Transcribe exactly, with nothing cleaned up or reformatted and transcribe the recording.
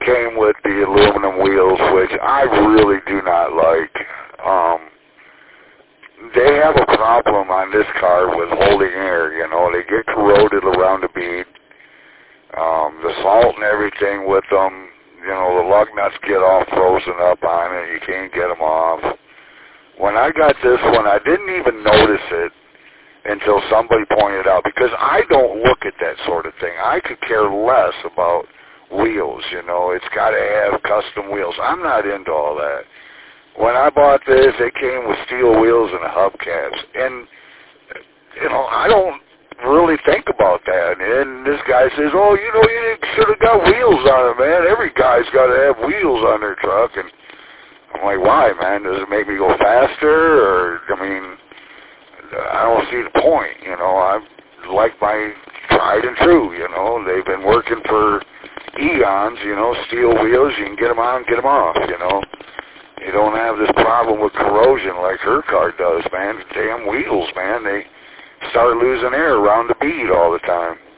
came with the aluminum wheels, which I really do not like. Um, they have a problem on this car with holding air, you know. They get corroded around the bead. Um, the salt and everything with them, you know, the lug nuts get all frozen up on it. You can't get them off. When I got this one, I didn't even notice it until somebody pointed out, because I don't look at that sort of thing. I could care less about wheels, you know. It's got to have custom wheels. I'm not into all that. When I bought this, it came with steel wheels and hubcaps. And, you know, I don't really think about that. And this guy says, oh, you know, you should have got wheels on it, man. Every guy's got to have wheels on their truck. And I'm like, why, man? Does it make me go faster? Or, I mean, I don't see the point, you know. I like my tried and true, you know. They've been working for eons, you know, steel wheels. You can get them on, get them off, you know. You don't have this problem with corrosion like her car does, man. Damn wheels, man. They start losing air around the bead all the time.